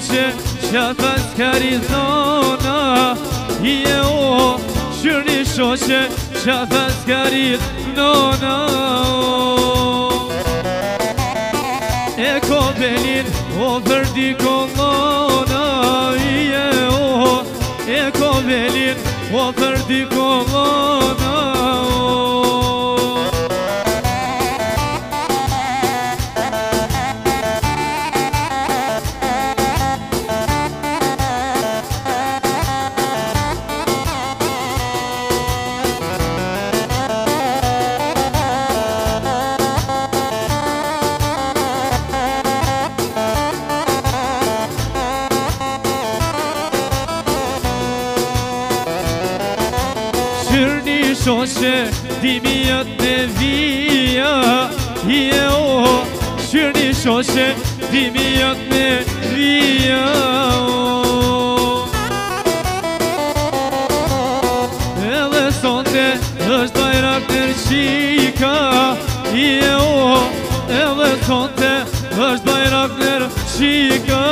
shoqe që të s'keri thona Je o shërni shoqe që të s'keri thona E ko belin o vërdi kolona Je o E ko belin o vërdi kolona Shoqe, dimijat në vija Je o, shërni shoqe, dimijat në vija Edhe sonte është bajrak në qika Je o, edhe sonte është bajrak në qika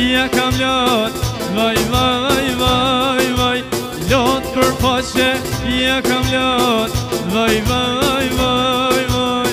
ja kam lot. Vaj, vaj, vaj, vaj, lot për faqe, ja kam lot. Vaj, vaj, vaj, vaj.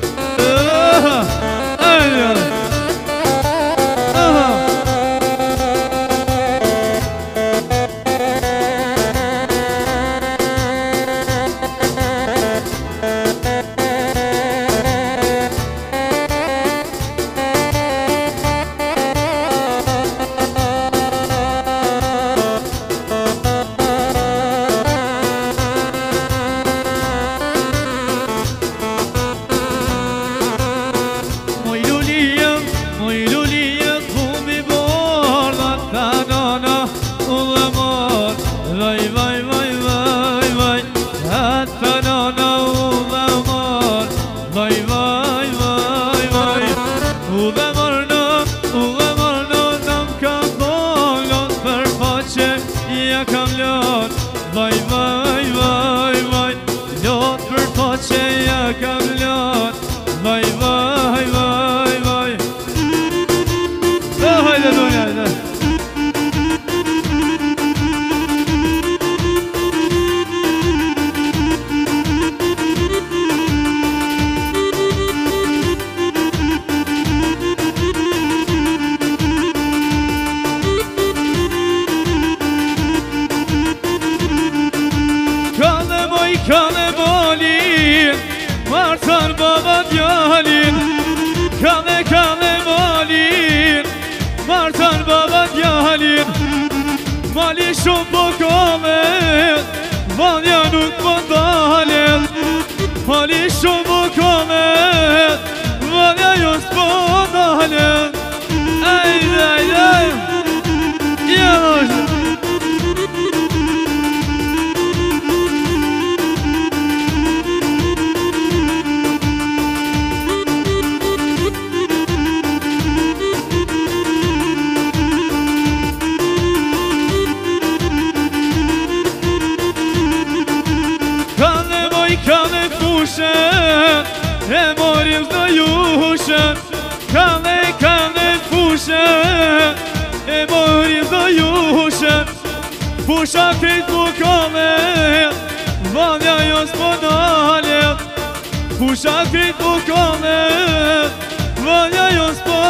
Kale bolin, martar baba djalin. Kale bolin, martar baba djalin. Mali shumë po komet, valja nuk po dalet. Mali shumë po komet, valja jo s'po dalet. Ej, jelosh. E morim zdo jushën. Kale fushën, e morim zdo jushën. Fusha krejt mu kalet, valja jo s'po dalet. Fusha krejt mu kalet, valja jo s'po